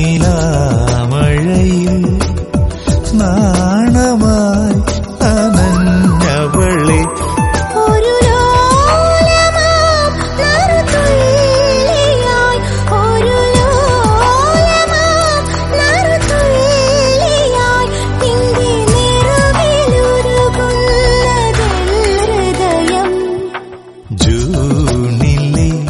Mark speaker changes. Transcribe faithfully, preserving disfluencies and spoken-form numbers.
Speaker 1: നിലാമഴയിൽ നാണമായി അനഞ്ഞവളെ
Speaker 2: ഒരു ലോലമാം നറുതുള്ളിയായി ഒരു ലോലമാം നറുതുള്ളിയായി നിന്റെ നെറുകിലുരുകുന്നതെൻ ഹൃദയം
Speaker 1: ജൂണിലെ